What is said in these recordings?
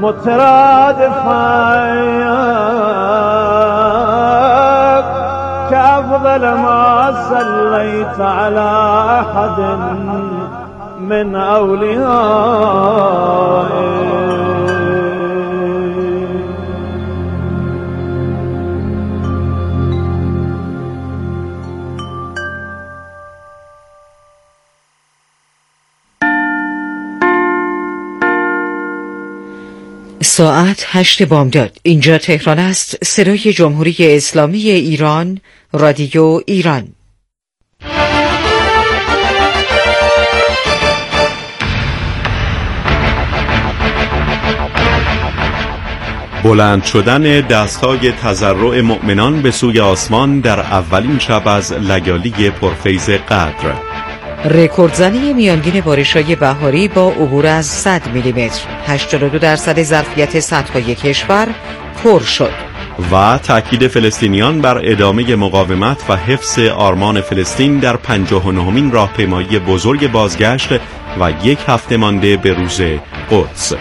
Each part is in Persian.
مترادفك كأفضل ما صليت على أحد من أوليائك. ساعت 8 بامداد. اینجا تهران است. صدای جمهوری اسلامی ایران، رادیو ایران. بلند شدن دستای تضرع مؤمنان به سوی آسمان در اولین شب از لیالی پرفیض قدر. رکوردزنی میانگین بارش‌های بهاری با عبور از 100 میلیمتر. 82% ظرفیت سدهای کشور پر شد. و تأکید فلسطینیان بر ادامه مقاومت و حفظ آرمان فلسطین در 59مین راهپیمایی بزرگ بازگشت و 1 هفته مانده به روز قدس.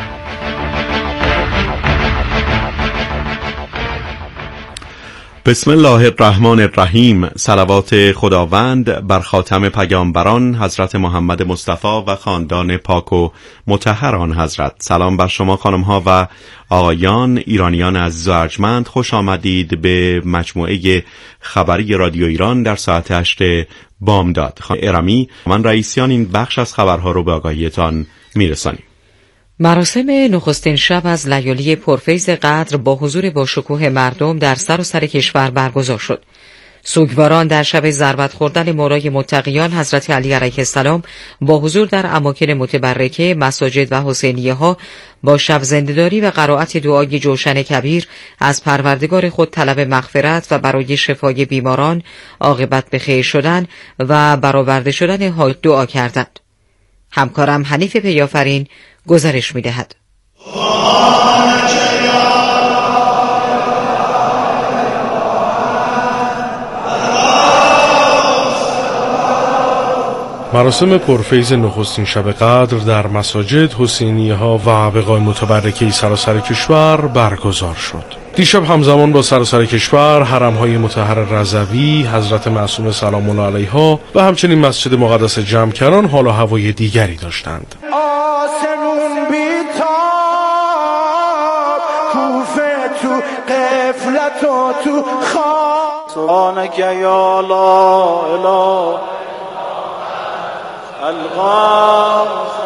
بسم الله الرحمن الرحیم. صلوات خداوند بر خاتم پیامبران حضرت محمد مصطفی و خاندان پاک و مطهر آن حضرت. سلام بر شما خانم ها و آقایان ایرانیان عزیز و ارجمند. خوش آمدید به مجموعه خبری رادیو ایران در ساعت 8 بامداد. ارمی من رئیسیان این بخش از خبرها رو به آگاهیتان میرسانیم. مراسم نخستین شب از لیالی پرفیض قدر با حضور باشکوه مردم در سراسر کشور برگزار شد. سوگواران در شب ضربت خوردن مولای متقیان حضرت علی علیه السلام با حضور در اماکن متبرکه، مساجد و حسینیه ها با شب زنده‌داری و قرائت دعای جوشن کبیر از پروردگار خود طلب مغفرت و برای شفای بیماران، عاقبت به خیر شدن و برآورده شدن حال دعا کردند. همکارم حنیف پیافرین گزارش می‌دهد. مراسم پرفیض نخستین شب قدر در مساجد، حسینیه ها و بقاع متبرکه سراسر کشور برگزار شد. دیشب همزمان با سراسر کشور حرم های مطهر رضوی، حضرت معصومه سلام الله علیها و همچنین مسجد مقدس جمکران حال و هوای دیگری داشتند. آسمون بیتاب کوفه تو قفلت و تو خواب سبحانک یا لا اله الغام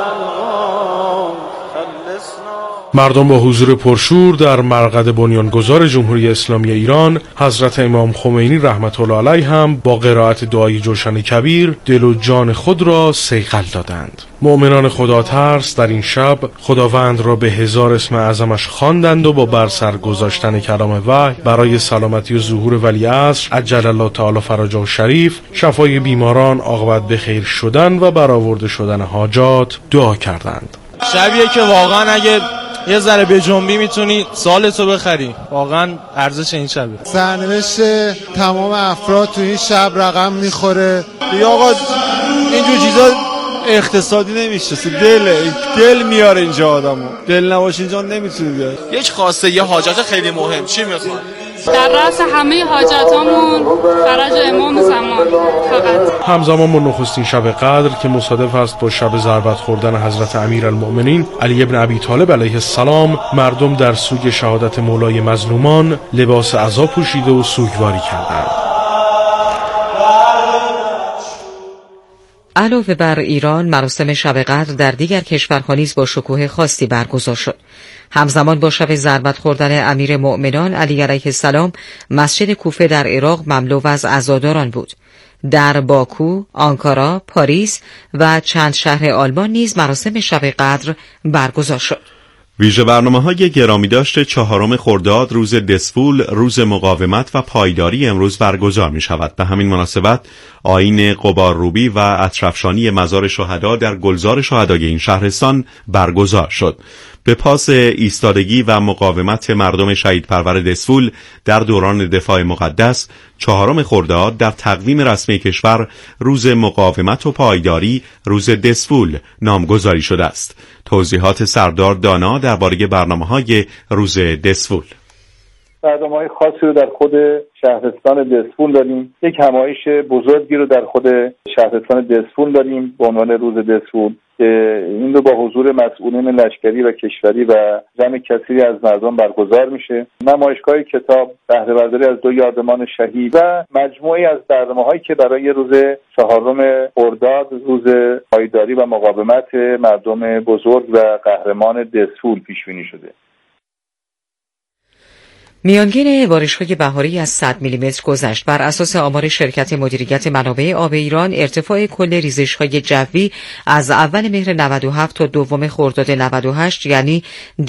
مردم با حضور پرشور در مرقد بنیانگذار جمهوری اسلامی ایران حضرت امام خمینی رحمت الله علیه هم با قرائت دعای جوشن کبیر دل و جان خود را صیقل دادند. مؤمنان خدا ترس در این شب خداوند را به 1000 اسم اعظمش خواندند و با بر سر گذاشتن کلام وحی برای سلامتی و ظهور ولیعصر عجل الله تعالی فرجه و شریف، شفای بیماران، عاقبت به خیر شدن و برآورده شدن حاجات دعا کردند. شبیه که واقعا اگه یه ذره به جنبی میتونی سالتو بخری. واقعا ارزش این شبه. سرنوشت تمام افراد تو این شب رقم میخوره. دیگه آقا اینجور چیزا اقتصادی نمیشه. دل میاره اینجا آدمو. دل نباشه اینجا نمیتونی بیای. یک خواسته یه حاجت خیلی مهم چی میخواد؟ در رأس همه حاجاتمون فرج امام زمان فقط. همزمان با نخستین شب قدر که مصادف است با شب ضربت خوردن حضرت امیرالمؤمنین علی ابن ابی طالب علیه السلام، مردم در سوگ شهادت مولای مظلومان لباس عزا پوشیده و سوگواری کردند. علاوه بر ایران، مراسم شب قدر در دیگر کشورها نیز با شکوه خاصی برگزار شد. همزمان با شب ضربت خوردن امیر مؤمنان علی علیه السلام، مسجد کوفه در عراق مملو از عزاداران بود. در باکو، آنکارا، پاریس و چند شهر آلمان نیز مراسم شب قدر برگزار شد. ویژه برنامه‌های گرامی داشته 4 خرداد روز دسفول، روز مقاومت و پایداری امروز برگزار می شود. به همین مناسبت آیین قبارروبی و اطرفشانی مزار شهدا در گلزار شهدای این شهرستان برگزار شد. به پاس ایستادگی و مقاومت مردم شهیدپرور دسفول در دوران دفاع مقدس 4 خرداد در تقویم رسمی کشور روز مقاومت و پایداری روز دسفول نامگذاری شده است. توضیحات سردار دانا درباره برنامه‌های روز دسفول. برنامه‌های خاصی رو در خود شهرستان دسفول داریم. یک همایش بزرگی رو در خود شهرستان دسفول داریم به عنوان روز دسفول که این رو با حضور مسئولین لشکری و کشوری و جمع کثیری از مردم برگزار میشه. نمایشگاه کتاب، بهره برداری از 2 یادمان شهید و مجموعی از برنامه‌هایی که برای روز 4 خرداد روز پایداری و مقاومت مردم بزرگ و قهرمان دسفول پیش بینی شده. میانگین بارش‌های بهاری از 100 میلیمتر گذشت. بر اساس آمار شرکت مدیریت منابع آب ایران، ارتفاع کل ریزش‌های جوی از اول مهر 97 تا 2 خرداد 98 یعنی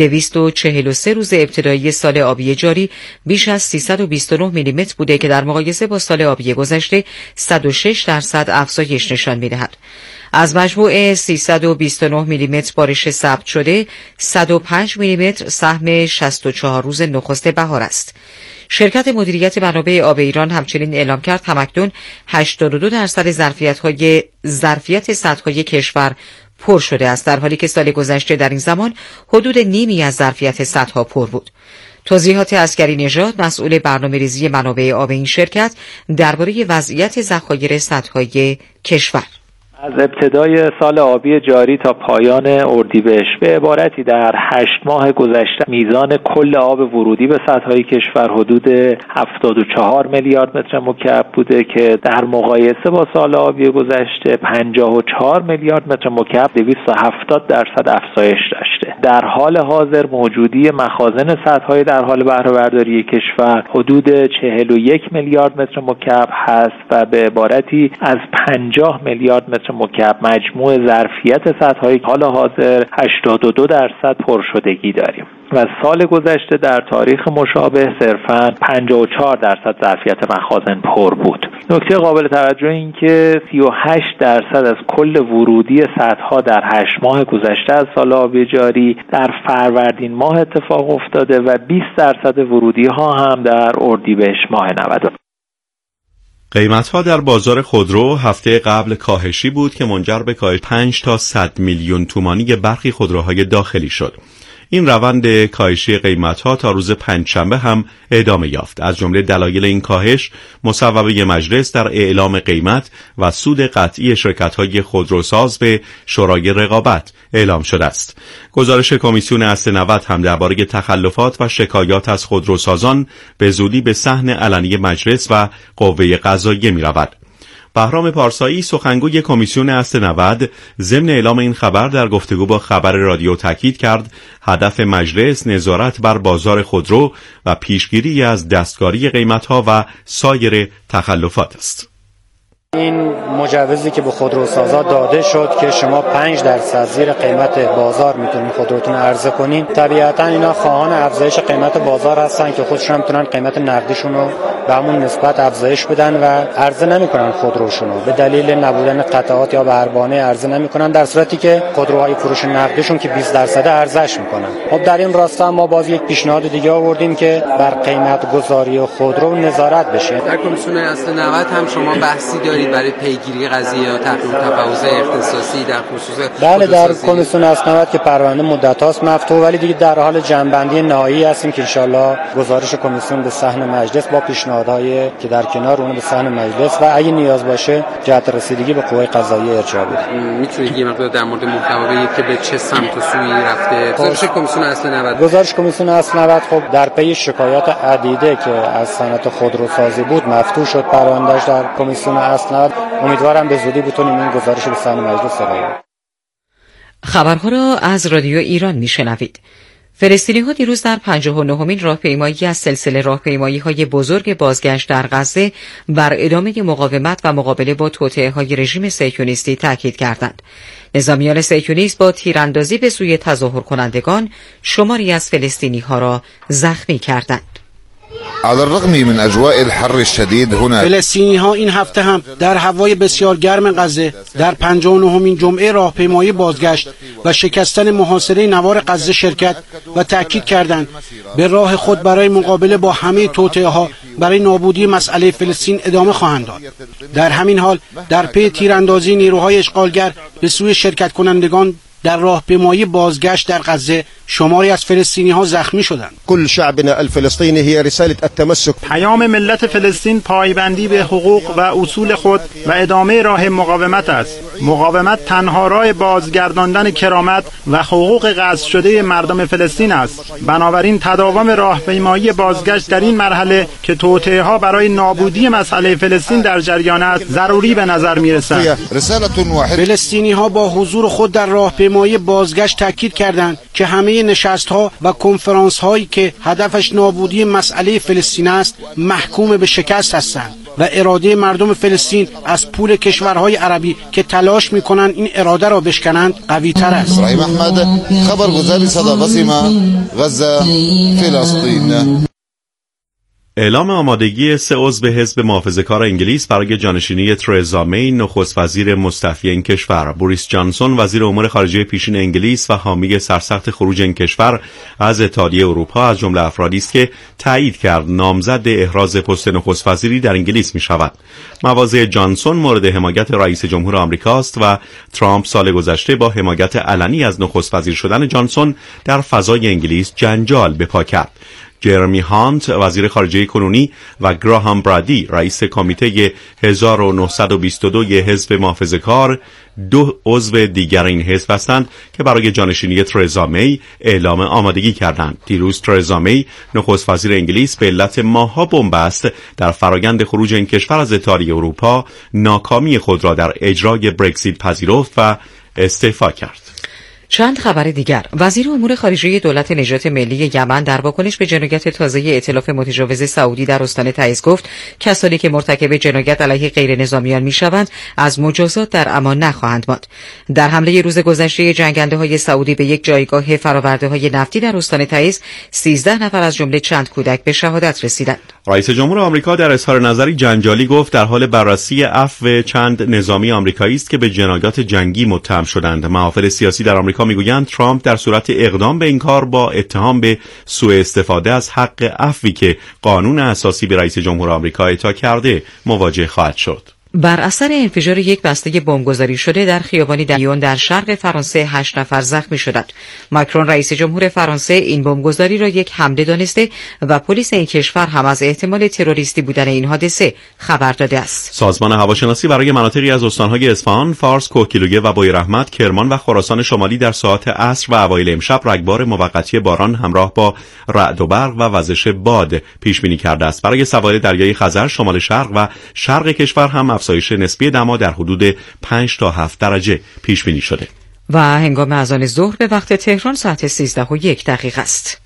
243 روز ابتدایی سال آبی جاری بیش از 329 میلیمتر بوده که در مقایسه با سال آبی گذشته 106% افزایش نشان می‌دهد. از مجموع 329 میلیمتر بارش ثبت شده، 105 میلیمتر سهم 64 روز نخست بهار است. شرکت مدیریت منابع آب ایران همچنین اعلام کرد همکنون 82% ظرفیت سدهای کشور پر شده است، در حالی که سال گذشته در این زمان حدود نیمی از ظرفیت سدها پر بود. توضیحات عسکری نژاد، مسئول برنامه‌ریزی منابع آب این شرکت، درباره وضعیت ذخایر سدهای کشور: از ابتدای سال آبی جاری تا پایان اردیبهشت به عبارتی در 8 ماه گذشته میزان کل آب ورودی به سدهای کشور حدود 74 میلیارد متر مکعب بوده که در مقایسه با سال آبی گذشته 54 میلیارد متر مکعب 270% افزایش داشته. در حال حاضر موجودی مخازن سدهای در حال بهره برداری کشور حدود 41 میلیارد متر مکعب هست و به عبارتی از 50 میلیارد متر مکعب مجموع ظرفیت سدهای حال حاضر 82% پرشدگی داریم و سال گذشته در تاریخ مشابه صرفاً 54% ظرفیت مخازن پر بود. نکته قابل توجه این که 38% از کل ورودی سدها در 8 ماه گذشته از سال آبی جاری در فروردین ماه اتفاق افتاده و 20% ورودی ها هم در اردیبهشت ماه 90. قیمت‌ها در بازار خودرو هفته قبل کاهشی بود که منجر به کاهش 5 تا 100 میلیون تومانی برخی خودروهای داخلی شد. این روند کاهشی قیمت‌ها تا روز پنجشنبه هم ادامه یافت. از جمله دلایل این کاهش مصوبه مجلس در اعلام قیمت و سود قطعی شرکت‌های خودروساز به شورای رقابت اعلام شده است. گزارش کمیسیون اصل 90 هم درباره تخلفات و شکایات از خودروسازان به زودی به صحن علنی مجلس و قوه قضاییه می‌رود. بهرام پارسایی، سخنگوی کمیسیون اصل 90، ضمن اعلام این خبر در گفتگو با خبر رادیو تاکید کرد هدف مجلس نظارت بر بازار خودرو و پیشگیری از دستکاری قیمت‌ها و سایر تخلفات است. این مجوزی که به خودروسازا داده شد که شما 5% زیر قیمت بازار میتونین خودروتون عرضه کنین، طبیعتا اینا خواهان افزایش قیمت بازار هستن که خودشون هم میتونن قیمت نقدیشون رو به همون نسبت افزایش بدن و عرضه نمیکنن خودروشون رو، به دلیل نبودن قطعات یا بهره‌بانه عرضه نمیکنن، در صورتی که خودروهای فروش نقدیشون که 20% عرضه‌اش میکنن. خب در این راستا ما باز یک پیشنهاد دیگه آوردیم که بر قیمت گذاری خودرو نظارت بشه. در کمیسیون اصل 90 هم شما بحثی دارید برای پیگیری قضیه یا تحقیق تفاوض اختصاصی در خصوص بله، در کمیسیون اصل 90 که پرونده مدت هاست مفتوح، ولی دیگه در حال جنبندی نهایی هستیم که ان شاءالله گزارش کمیسیون به صحن مجلس با پیشنهادهای که در کنار اون به صحن مجلس و اگه نیاز باشه جهت رسیدگی به قوه قضاییه ارجاع بدیم. میتونید یه مقدار در مورد محتوا بگید که به چه سمت و سویی رفته گزارش کمیسیون اصل 90؟ گزارش کمیسیون اصل 90 خب در پی شکایات عدیده که از صنعت خودروسازی بود مفتوح شد پروندهش در کمیسیون اصل 90. امیدوارم به زودی بتونیم این گزارش به صحن مجلس ارائه. خبرها را از رادیو ایران میشنوید. فلسطینی‌ها دیروز در 59مین راهپیمایی از سلسله راهپیمایی‌های بزرگ بازگشت در غزه بر ادامه مقاومت و مقابله با توطئه‌های رژیم صهیونیستی تاکید کردند. نظامیان صهیونیست با تیراندازی به سوی تظاهر کنندگان شماری از فلسطینی‌ها را زخمی کردند. على الرغم من اجواء الحر الشديد هنا فلسطینی‌ها این هفته هم در هوای بسیار گرم غزه در 59مین جمعه راهپیمایی بازگشت و شکستن محاصره نوار غزه شرکت و تأکید کردند به راه خود برای مقابله با همه توطئه‌ها برای نابودی مسئله فلسطین ادامه خواهند داد. در همین حال در پی تیراندازی نیروهای اشغالگر به سوی شرکت کنندگان در راهپیمایی بازگشت در غزه شماری از فلسطینی‌ها زخمی شدند. کل شعبنا الفلسطینی هي رساله التمسك. پیام ملت فلسطین پایبندی به حقوق و اصول خود و ادامه راه مقاومت است. مقاومت تنها راه بازگرداندن کرامت و حقوق غصب شده مردم فلسطین است. بنابراین تداوم راهپیمایی بازگشت در این مرحله که توطئه‌ها برای نابودی مسئله فلسطین در جریان است ضروری به نظر می‌رسد. فلسطینی‌ها با حضور خود در راهپیمایی بازگشت تاکید کردند که همه نشست‌ها و کنفرانس‌هایی که هدفش نابودی مسئله فلسطین است محکوم به شکست هستند و اراده مردم فلسطین از پول کشورهای عربی که تلاش می‌کنند این اراده را بشکنند قوی‌تر است. ابراهیم احمد خبرگزار صدا بسیما غزه فلسطین. اعلام آمادگی 3 عضو حزب محافظه‌کار انگلیس برای جانشینی ترزا می نخست وزیر مستعفی این کشور. بوریس جانسون وزیر امور خارجه پیشین انگلیس و حامی سرسخت خروج این کشور از اتحادیه اروپا از جمله افرادی است که تایید کرد نامزد احراز پست نخست وزیری در انگلیس می شود. مواضع جانسون مورد حمایت رئیس جمهور آمریکاست و ترامپ سال گذشته با حمایت علنی از نخست وزیر شدن جانسون در فضای انگلیس جنجال به پا کرد. جرمی هانت وزیر خارجه کنونی و گراهام برادی رئیس کمیته 1922 حزب محافظه‌کار 2 عضو دیگر این حزب هستند که برای جانشینی ترزا می اعلام آمادگی کردند. دیروز ترزا می نخست وزیر انگلیس به علت ماه‌ها بنبست در فرایند خروج این کشور از اتحادیه اروپا ناکامی خود را در اجرای برگزیت پذیرفت و استعفا کرد. چند خبر دیگر. وزیر امور خارجه دولت نجات ملی یمن در واکنش به جنایت تازه ائتلاف متجاوز سعودی در استان تعز گفت کسانی که مرتکب جنایت علیه غیر نظامیان میشوند از مجازات در امان نخواهند ماند. در حمله روز گذشته جنگنده‌های سعودی به یک جایگاه فرآورده‌های نفتی در استان تعز 13 نفر از جمله چند کودک به شهادت رسیدند. رئیس جمهور آمریکا در اظهار نظری جنجالی گفت در حال بررسی عفو چند نظامی آمریکایی است که به جنایات جنگی متهم شدند. محافل سیاسی در آمریکا میگویند ترامپ در صورت اقدام به این کار با اتهام به سوء استفاده از حق عفوی که قانون اساسی به رئیس جمهور آمریکا اعطا کرده مواجه خواهد شد. بر اثر انفجار یک بسته بمبگذاری شده در خیابانی لیون در شرق فرانسه 8 نفر زخمی شدند. ماکرون رئیس جمهور فرانسه این بمبگذاری را یک حمله دانسته و پلیس این کشور هم از احتمال تروریستی بودن این حادثه خبر داده است. سازمان هواشناسی برای مناطقی از استانهای اصفهان، فارس، کوهگیلویه و بویراحمد، کرمان و خراسان شمالی در ساعات عصر و اوایل امشب رگبار موقتی باران همراه با رعد و برق و وزش باد پیش بینی کرده است. برای سواحل دریای خزر، شمال شرق و شرق کشور هم افزایش نسبی دما در حدود 5 تا 7 درجه پیش بینی شده. و هنگام اذان ظهر به وقت تهران ساعت 13:01 است.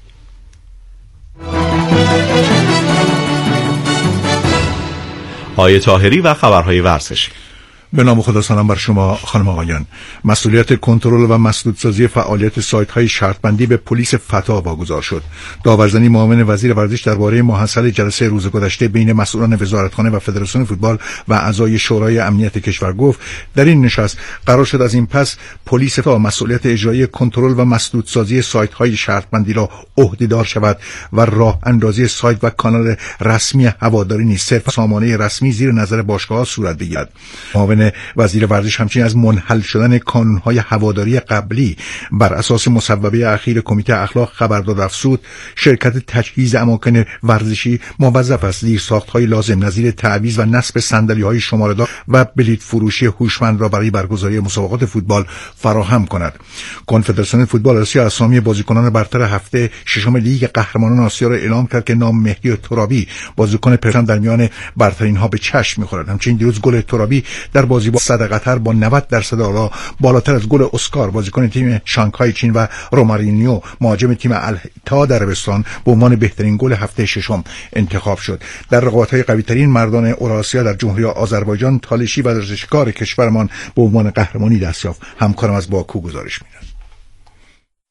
آیه طاهری و خبرهای ورزشی. به نام خدا سلام بر شما خانم آقایان. مسئولیت کنترل و مسدودسازی فعالیت سایت‌های شرطبندی به پلیس فتا واگذار شد. داورزنی معاون وزیر ورزش درباره ماحصل جلسه روز گذشته بین مسئولان وزارتخانه و فدراسیون فوتبال و اعضای شورای امنیت کشور گفت در این نشست قرار شد از این پس پلیس فتا مسئولیت اجرایی کنترل و مسدودسازی سایت‌های شرطبندی را عهده‌دار شود و راه اندازی سایت و کانال رسمی هواداری نیز صرف سامانه رسمی زیر نظر باشگاه‌ها صورت بگیرد. معاون وزیر ورزش همچنین از منحل شدن کانون‌های هواداری قبلی بر اساس مصوبه اخیر کمیته اخلاق خبر داد. افزود شرکت تجهیز اماکن ورزشی موظف است زیرساخت‌های لازم نظیر تعویض و نصب صندلی‌های شماره‌دار و بلیط فروشی هوشمند را برای برگزاری مسابقات فوتبال فراهم کند. کنفدراسیون فوتبال آسیا اسامی بازیکنان برتر هفته ششم لیگ قهرمانان آسیا را اعلام کرد که نام مهدی ترابی بازیکن پرسپولیس در میان برترین‌ها به چشم می‌خورد. همچنین دیروز گل ترابی در بازی با صد قطر با 90% آلا بالاتر از گل اسکار بازیکن تیم شانگهای چین و رومارینیو مهاجم تیم الاتحاد عربستان به عنوان بهترین گل هفته ششم انتخاب شد. در رقابت‌های قوی‌ترین مردان اوراسیا در جمهوری آذربایجان تالشی ورزشکار کشورمان به عنوان قهرمانی دست یافت. همکارم از باکو گزارش می‌دهد.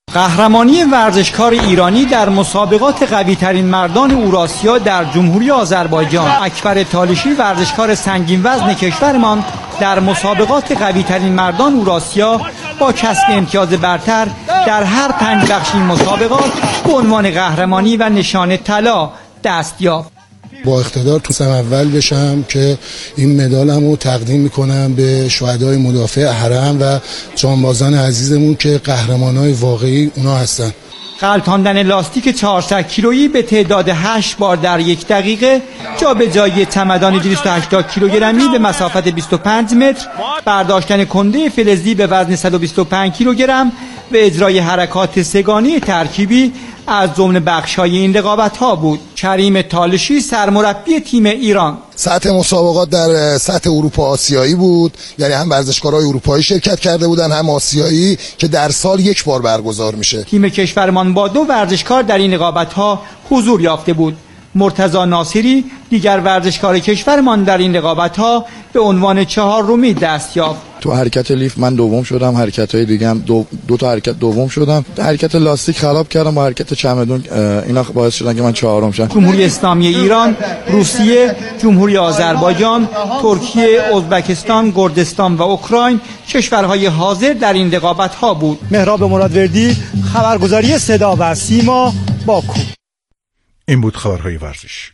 قهرمانی ورزشکار ایرانی در مسابقات قوی‌ترین مردان اوراسیا در جمهوری آذربایجان. اکبر تالشی ورزشکار سنگین وزن کشورمان در مسابقات قوی‌ترین مردان اوراسیا با کسب امتیاز برتر در هر 5 بخش این مسابقات به عنوان قهرمانی و نشان طلا دست یافت. با اقتدار تو سم اول بشم که این مدالمو تقدیم میکنم به شهدای مدافع حرم و جانبازان عزیزمون که قهرمانای واقعی اونا هستن. غلطاندن لاستیک 400 کیلویی به تعداد 8 بار در 1 دقیقه، جابجایی چمدان 280 کیلوگرمی به مسافت 25 متر، برداشتن کنده فلزی به وزن 125 کیلوگرم و اجرای حرکات سه‌گانه ترکیبی از ضمن بخش‌های این رقابت‌ها بود. کریم تالشی سرمربی تیم ایران. سطح مسابقات در سطح اروپا آسیایی بود، یعنی هم ورزشکارای اروپایی شرکت کرده بودن هم آسیایی که در سال 1 بار برگزار میشه. تیم کشورمان با 2 ورزشکار در این رقابت‌ها حضور یافته بود. مرتضی ناصری دیگر ورزشکار کشورمان در این رقابت‌ها به عنوان 4می دست یافت. تو حرکت لیفت من دوم شدم، حرکت‌های دیگه هم دو تا حرکت دوم شدم. حرکت لاستیک خراب کردم با حرکت چمدون، اینا باعث شدن که من 4م شدم. جمهوری اسلامی ایران، روسیه، جمهوری آذربایجان، ترکیه، ازبکستان، کردستان و اوکراین کشورهای حاضر در این رقابت‌ها بود. مهراب مرادوردی، خبرگزاری صدا و سیما، باکو. این بود خبرهای ورزش.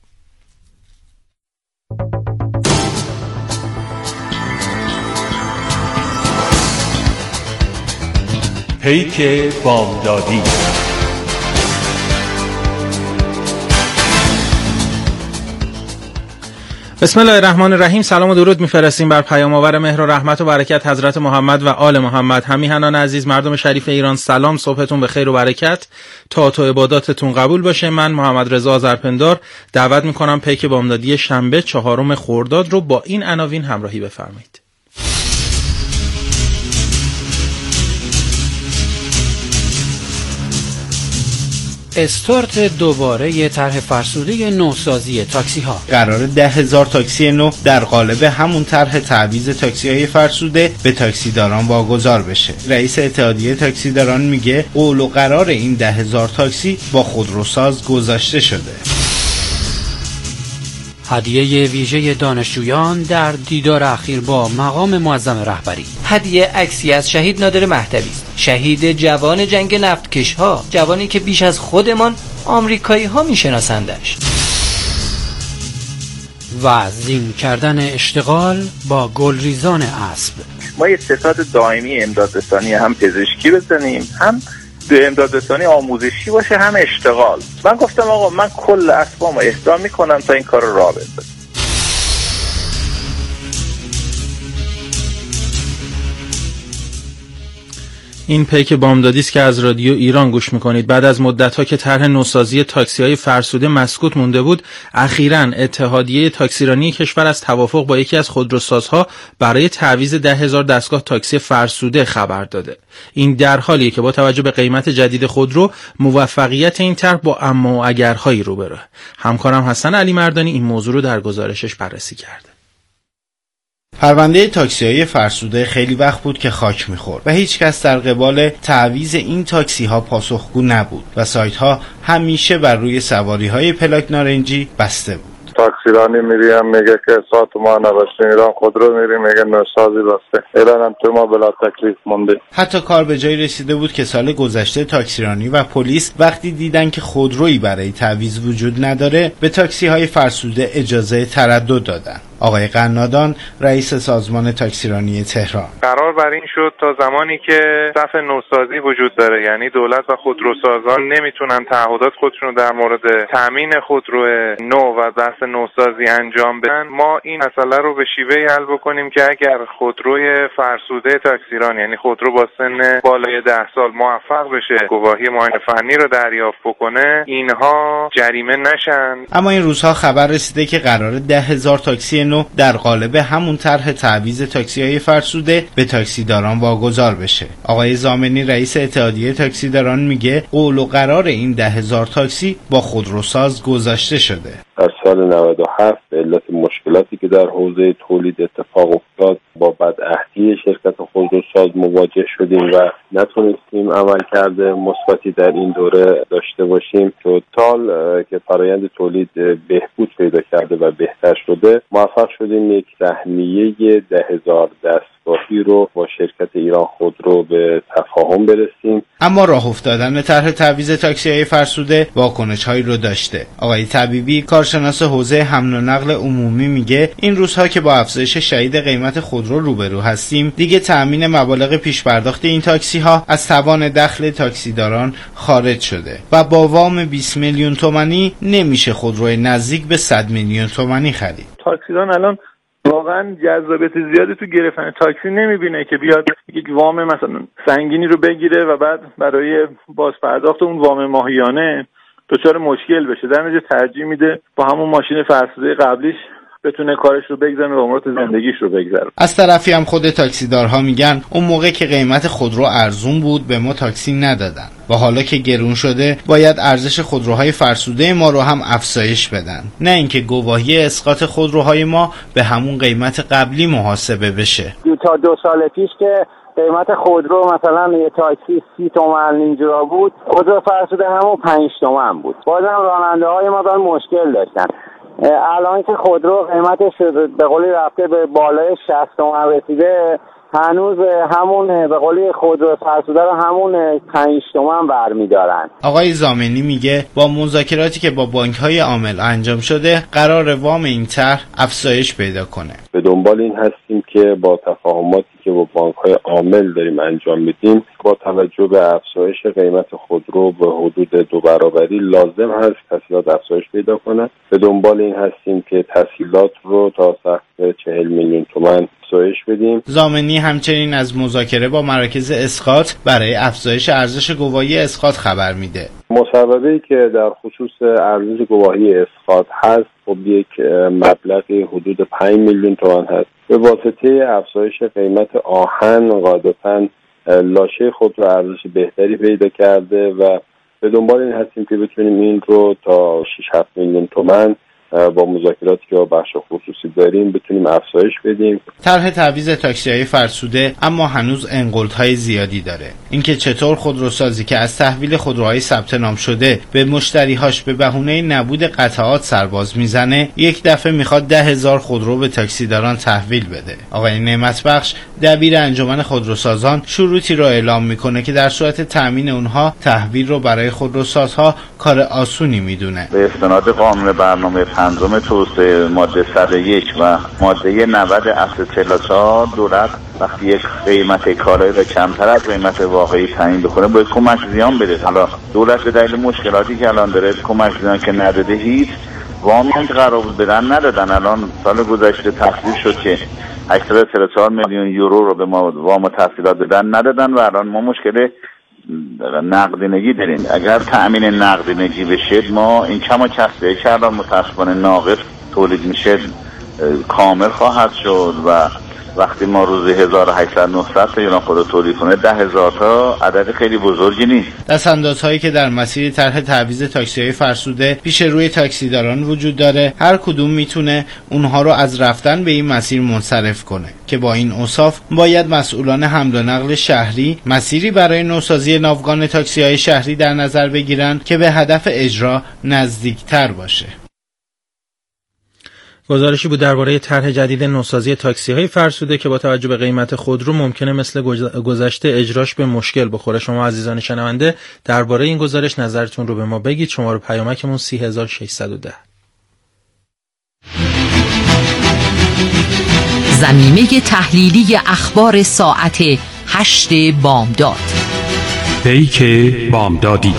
پیک بامدادی. بسم الله الرحمن الرحیم. سلام و درود می‌فرستیم بر پیام آور مهر و رحمت و برکت حضرت محمد و آل محمد. همیهنان عزیز، مردم شریف ایران، سلام، صبحتون به خیر و برکت، طاعت و عباداتتون قبول باشه. من محمد رضا آذرپندار دعوت می‌کنم پیک بامدادی شنبه 4 خرداد رو با این عناوین همراهی بفرمایید. استارت دوباره طرح فرسوده نوسازی تاکسی ها. قرار 10,000 تاکسی نو در قالب همون طرح تعویض تاکسی های فرسوده به تاکسیداران واگذار بشه. رئیس اتحادیه تاکسیداران میگه قول و قرار این 10,000 تاکسی با خودروساز گذاشته شده. هدیه ویژه دانشجویان در دیدار اخیر با مقام معظم رهبری. هدیه عکسی از شهید نادر مهدوی است، شهید جوان جنگ نفتکش ها، جوانی که بیش از خودمان آمریکایی ها میشناسندش. و زین کردن اشتغال با گلریزان اسب. ما یه ستاد دائمی امدادرسانی هم پزشکی بزنیم، هم امدادرسانی آموزشی باشه، هم اشتغال. من گفتم آقا من کل اسبامو اهدا میکنم تا این کار رو راه بندازم. این پیک بامدادی است که از رادیو ایران گوش میکنید. بعد از مدت‌ها که طرح نوسازی تاکسی‌های فرسوده مسکوت مونده بود، اخیراً اتحادیه تاکسیرانی کشور از توافق با یکی از خودروسازها برای تعویض 10,000 دستگاه تاکسی فرسوده خبر داده. این در حالیه که با توجه به قیمت جدید خودرو، موفقیت این طرح با اما و اگرهایی روبروه. همکارم حسن علی مردانی این موضوع رو در گزارشش بررسی کرده. پرونده تاکسی‌های فرسوده خیلی وقت بود که خاک می‌خورد و هیچ کس در قبال تعویض این تاکسی‌ها پاسخگو نبود و سایت‌ها همیشه بر روی سواری‌های پلاک نارنجی بسته بود. تاکسیرانی میریم میگه که ساعت ما نبستیم، ایران خودرو میریم میگه نوسازی بسته. ایران هم تو ما بلا تکلیف مونده. حتی کار به جای رسیده بود که سال گذشته تاکسیرانی و پلیس وقتی دیدن که خودرویی برای تعویض وجود نداره، به تاکسی‌های فرسوده اجازه تردد دادن. آقای قنادان، رئیس سازمان تاکسیرانی تهران: قرار بر این شد تا زمانی که صف نوسازی وجود داره، یعنی دولت و خودروسازان نمیتونن تعهدات خودشون رو در مورد تامین خودرو نو و بحث نوسازی انجام بدن، ما این مسئله رو به شیوهی حل بکنیم که اگر خودروی فرسوده تاکسیران، یعنی خودرو با سن بالای 10 سال موفق بشه گواهی معاینه فنی رو دریافت بکنه، اینها جریمه نشن. اما این روزها خبر رسیده که قرار 10,000 تاکسی نو در قالب همون طرح تعویض تاکسی‌های فرسوده به تاکسیداران واگذار بشه. آقای زامنی، رئیس اتحادیه تاکسیداران، میگه قول و قرار این 10,000 تاکسی با خودروساز گذاشته شده. در سال 97 به علت مشکلاتی که در حوزه تولید اتفاق افتاد با بدعهدی شرکت خودروساز مواجه شدیم و نتونستیم عملکرد مثبتی در این دوره داشته باشیم. توتال که فرآیند تولید بهبود پیدا کرده و بهتر شده، موفق شدیم یک سهمیه 10,000 دستگاهی رو با شرکت ایران خودرو به تفاهم برسیم. اما راه افتادن طرح تعویض تاکسی‌های فرسوده واکنش‌هایی رو داشته. آقای طبیبی، کارشناس حوزه حمل و نقل عمومی، میگه این روزها که با افزایش شدید قیمت خودرو روبرو هستیم، دیگه تأمین مبالغ پیش پرداخت این تاکسی‌ها از توان دخل تاکسیداران خارج شده و با وام 20 میلیون تومانی نمیشه خودروی نزدیک به 100 میلیون تومانی خرید. تاکسیداران الان واقعا جذابیت زیادی تو گرفتن تاکسی نمیبینه که بیاد یک وام مثلا سنگینی رو بگیره و بعد برای بازپرداخت اون وام ماهیانه دچار مشکل بشه. در نتیجه ترجیح میده با همون ماشین فرسوده قبلیش بتونه کارش رو بگذرونه و عمرات زندگیش رو بگذرونه. از طرفی هم خود تاکسیدارها میگن اون موقع که قیمت خودرو ارزون بود به ما تاکسی ندادن و حالا که گرون شده باید ارزش خودروهای فرسوده ما رو هم افزایش بدن، نه اینکه گواهی اسقاط خودروهای ما به همون قیمت قبلی محاسبه بشه. تا 2 سال پیش که قیمت خودرو مثلا یه تاکسی 30 تومن اینجورا بود، خودرو فرسوده همون 5 تومن بود. بازم راننده های ما دارن مشکل داشتن. الان که خودرو قیمتش به قولی رفته به بالای 60 تومن رسیده، هنوز همون به قولی خودرو فرسوده رو همون 5 تومن برمی‌دارن. آقای زامنی میگه با مذاکراتی که با بانک‌های عامل انجام شده قرار وام این طرح افزایش پیدا کنه. به دنبال این هستیم که با تفاهماتی که با بانک‌های عامل داریم انجام میدیم، با توجه به افزایش قیمت خودرو به حدود 2 برابری لازم هست تسهیلات افزایش پیدا کنه. به دنبال این هستیم که تسهیلات رو تا سقف 40 میلیون تومان افزایش بدیم. زامنی همچنین از مذاکره با مراکز اسقاط برای افزایش ارزش گواهی اسقاط خبر میده. مصوبه‌ای که در خصوص ارزش گواهی اسقاط هست خب یک مبلغی حدود 5 میلیون تومان هست. به واسطه افزایش قیمت آهن قاعدتاً لاشه خود رو ارزش بهتری پیدا کرده و به دنبال این هستیم که بتونیم این رو تا 6-7 میلیون تومان با مذاکراتی که با بخش خصوصی داریم بتونیم افزایش بدیم. طرح تعویض تاکسی‌های فرسوده اما هنوز انگولت‌های زیادی داره. اینکه چطور خودروسازی که از تحویل خودروهای ثبت نام شده به مشتریهاش به بهونه نبود قطعات سرباز میزنه، یک دفعه میخواد 10,000 خودرو به تاکسیداران تحویل بده. آقای نعمتبخش دبیر انجمن خودروسازان شروطی رو اعلام میکنه که در صورت تامین اونها تحویل رو برای خودروسازها کار آسونی میدونه. به استناد قانون برنامه پنجم توسعه ماده 101 و ماده 90 اصل 44 دولت وقتی یک قیمت کالایی را کمتر از قیمت واقعی تعیین بکنه باید کمک زیان بده. حالا دولت به دلیل مشکلاتی که الان داره کمک زیان که نداده، هیچ وامی هم که قرار بود بدن ندادن. الان سال گذشته تصویب شد که 834 میلیون یورو رو به ما وام تسهیلات بدن ندادن و الان ما مشکل نقدینگی داریم. اگر تأمین نقدینگی بشه ما این کم و کسته که الان متاسفانه ناقص تولید میشه کامل خواهد شد و وقتی ما روزی 1800 تا ایران خود تولید کنه 10,000 تا عدد خیلی بزرگی نیست. دستاندازهایی که در مسیر طرح تعویض تاکسی‌های فرسوده پیش روی تاکسیداران وجود داره، هر کدوم میتونه اونها رو از رفتن به این مسیر منصرف کنه که با این اوصاف باید مسئولان حمل و نقل شهری مسیری برای نوسازی ناوگان تاکسی‌های شهری در نظر بگیرن که به هدف اجرا نزدیکتر باشه. گزارشی بود درباره طرح جدید نوسازی تاکسی‌های فرسوده که با توجه به قیمت خودرو ممکنه مثل گذشته اجراش به مشکل بخوره. شما عزیزان شنونده درباره این گزارش نظرتون رو به ما بگید. شماره پیامکمون 30610. زمینه تحلیلی اخبار ساعت 8 بامداد. پیک بامدادی.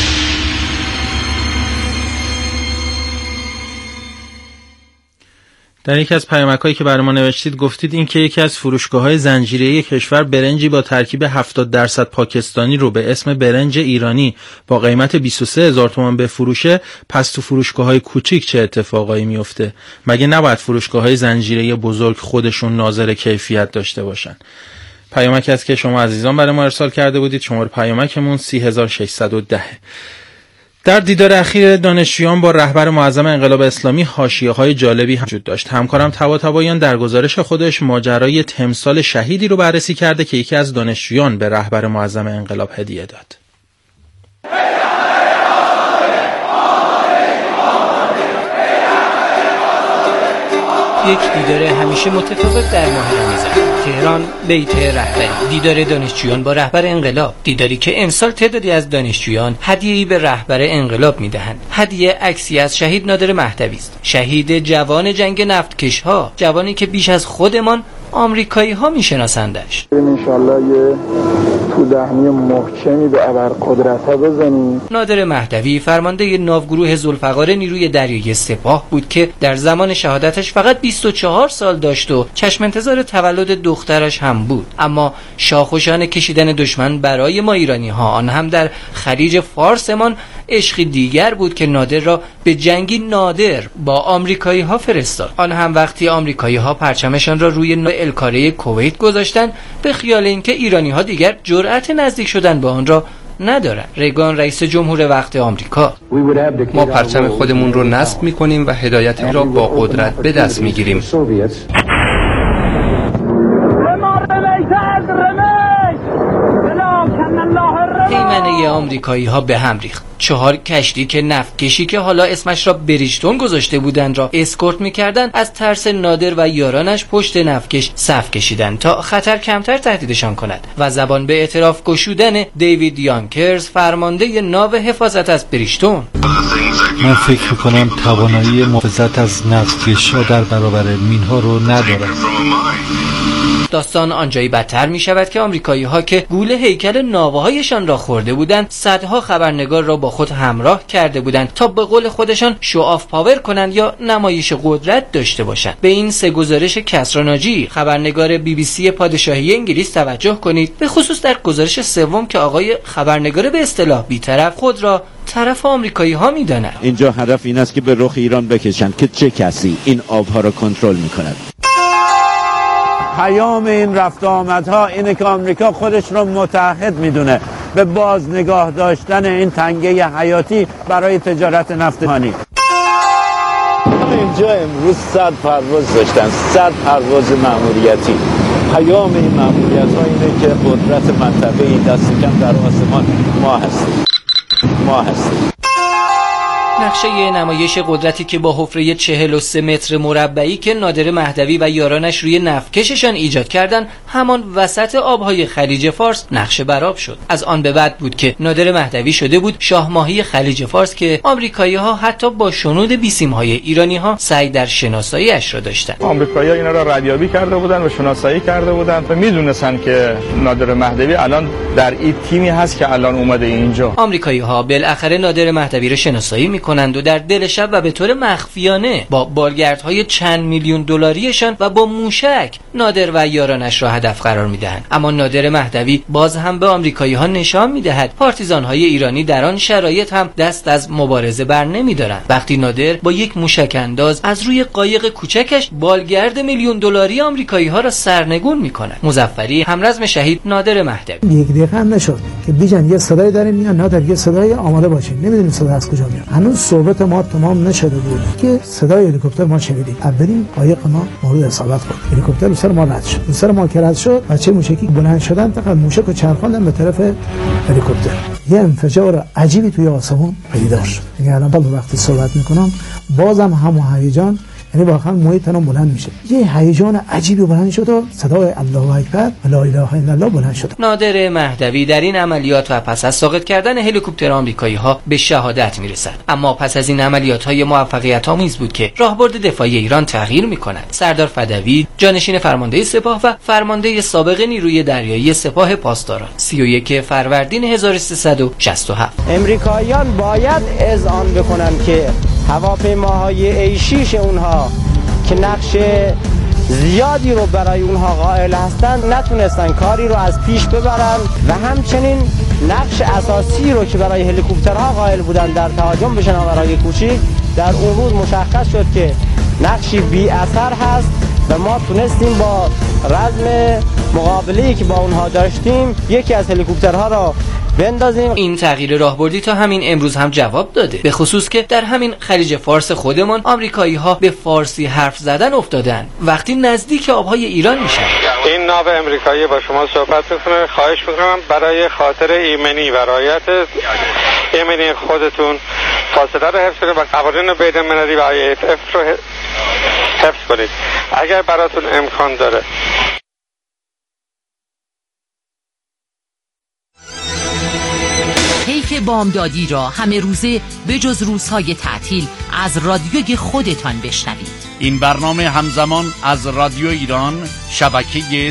در یکی از پیامک‌هایی که برای ما نوشتید گفتید این که یکی از فروشگاه‌های زنجیره‌ای کشور برنجی با ترکیب 70% پاکستانی رو به اسم برنج ایرانی با قیمت 23,000 تومان بفروشه، پس تو فروشگاه‌های کوچیک چه اتفاقایی میفته؟ مگه نباید فروشگاه‌های زنجیره‌ای بزرگ خودشون ناظر کیفیت داشته باشن؟ پیامکی است که شما عزیزان برای ما ارسال کرده بودید. شماره پیامکمون 30610. در دیدار اخیر دانشجویان با رهبر معظم انقلاب اسلامی حاشیه‌های جالبی وجود داشت. همکارم طباطبایان در گزارش خودش ماجرای تمثال شهیدی رو بررسی کرده که یکی از دانشجویان به رهبر معظم انقلاب هدیه داد. یک دیدار همیشه متفاوت در ماه رمضان. تهران بیت رهبری، دیدار دانشجویان با رهبر انقلاب، دیداری که امسال تعدادی از دانشجویان هدیه‌ای به رهبر انقلاب میدهند. هدیه عکسی از شهید نادر مهدوی است، شهید جوان جنگ نفتکش‌ها، جوانی که بیش از خودمان آمریکایی‌ها میشناسندش. انشالله یه تو دهنی محکمی به ابرقدرت‌ها بزنیم. نادر مهدوی فرمانده ناوگروه ذوالفقار نیروی دریایی سپاه بود که در زمان شهادتش فقط 24 سال داشت و چشم انتظار تولد دخترش هم بود. اما شاخ و شانه کشیدن دشمن برای ما ایرانی‌ها، آن هم در خلیج فارسمان، عشقی دیگر بود که نادر را به جنگی نادر با آمریکایی‌ها فرستاد. آن هم وقتی آمریکایی‌ها پرچمشان را روی الکاره کویت گذاشتن به خیال اینکه ایرانی‌ها دیگر جرأت نزدیک شدن به آن را ندارن. ریگان رئیس جمهور وقت آمریکا: ما پرچم خودمون رو نصب می‌کنیم و هدایتی را با قدرت به دست می‌گیریم. پیمانه آمریکایی ها به هم ریخت. 4 کشتی که نفتکشی که حالا اسمش را بریجتون گذاشته بودند را اسکورت می‌کردند، از ترس نادر و یارانش پشت نفتکش صف کشیدند تا خطر کمتر تهدیدشان کند و زبان به اعتراف گشودن دیوید یانکرز، فرمانده ناو حفاظت از بریجتون: من فکر می‌کنم توانایی محافظت از نفتکش‌ها در برابر مین‌ها رو ندارد. داستان آنجایی بدتر می شود که آمریکایی ها که گول هیکل ناوهایشان را خورده بودند، صدها خبرنگار را با خود همراه کرده بودند تا به قول خودشان شو آف پاور کنند یا نمایش قدرت داشته باشند. به این سه گزارش کسری ناجی، خبرنگار BBC پادشاهی انگلیس توجه کنید، به خصوص در گزارش سوم که آقای خبرنگار به اصطلاح بی‌طرف خود را طرف آمریکایی ها می داند. اینجا هدف این است که به رخ ایران بکشند که چه کسی این آبها را کنترل می کند. پیام این رفت آمدها اینه که آمریکا خودش رو متحد میدونه به باز نگاه داشتن این تنگه حیاتی برای تجارت نفت خام. اینجا امروز 100 پرواز داشتن، 100 پرواز مأموریتی. پیام این مأموریت‌ها اینه که قدرت منطقه‌ای دست کم در آسمان ما هستیم. نقشه نمایش قدرتی که با حفره 43 متر مربعی که نادر مهدوی و یارانش روی نفتکششان ایجاد کردند، همان وسط آبهای خلیج فارس نقشه برآب شد. از آن به بعد بود که نادر مهدوی شده بود شاه ماهی خلیج فارس که آمریکایی‌ها حتی با شنود بیسیم‌های ایرانی‌ها سعی در شناسایی اش را داشتند. آمریکایی‌ها اینا را ردیابی کرده بودند و شناسایی کرده بودند و می‌دونستن که نادر مهدوی الان در این تیمی هست که الان اومده اینجا. آمریکایی‌ها بالاخره نادر مهدوی را شناسایی می‌کنند و در دل شب و به طور مخفیانه با بالگردهای چند میلیون دلاریشان و با موشک نادر و یارانش را هدف قرار میدهند. اما نادر مهدوی باز هم به آمریکایی‌ها نشان میدهد پارتیزان‌های ایرانی در آن شرایط هم دست از مبارزه بر نمی‌دارند. وقتی نادر با یک موشک انداز از روی قایق کوچکش بالگرد میلیون دلاری آمریکایی‌ها را سرنگون می‌کند. مظفری، همرزم شهید نادر مهدوی: یک دقیقه هم نشد که بیجن یه صدای داریم میاد، نادر یه صدای آماده باشین، نمیدونیم صدا از کجا میاد. هنوز صحبت ما تمام نشده بود که صدای هلیکوپتر ما شنیدیم. اولین قایق ما مورد اصابت خورد. هلیکوپتر رو سر ما رد شد. سر ما که رد شد، بچه موشکی بلند شدن، فقط موشک رو چرخاندن به طرف هلیکوپتر. یه انفجار عجیبی توی آسمون پیدا شد. یعنی الان با وقتی صحبت میکنم بازم همون هیجان، یعنی واقعا موی تنم بلند میشه. یه هیجان عجیبی بلند شد و صدای الله اکبر و لا اله الا الله بلند شد. نادر مهدوی در این عملیات و پس از ساقط کردن هلیکوپتر آمریکایی‌ها به شهادت میرسد. اما پس از این عملیات‌های موفقیت‌آمیز بود که راهبرد دفاعی ایران تغییر می‌کند. سردار فدوی، جانشین فرمانده سپاه و فرمانده سابق نیروی دریایی سپاه پاسداران، 31 فروردین 1367. امریکاییان باید اذعان بکنن که هواپیماهای A6 اونها که نقش زیادی رو برای اونها قائل هستن نتونستن کاری رو از پیش ببرن و همچنین نقش اساسی رو که برای هلیکوپترها قائل بودن در تهاجم به شناورهای کوچیک در اون روز مشخص شد که نقشی بی اثر هست و ما تونستیم با رزم مقابله‌ای که با اونها داشتیم یکی از هلیکوپترها را بندازیم. این تغییر راهبردی تا همین امروز هم جواب داده، به خصوص که در همین خلیج فارس خودمان آمریکایی‌ها به فارسی حرف زدن افتادن وقتی نزدیک آبهای ایران میشن. این ناو امریکایی با شما صحبت میکنه. خواهش میکنم برای خاطر ایمنی و رعایت ایمنی خودتون فاصله رو حفظ کنید و قوانین بین‌المللی و IATF رو حفظ کنید اگر براتون امکان داره. پیک بامدادی را همه روزه به جز روزهای تعطیل از رادیوی خودتان بشنوید. این برنامه همزمان از رادیو ایران، شبکه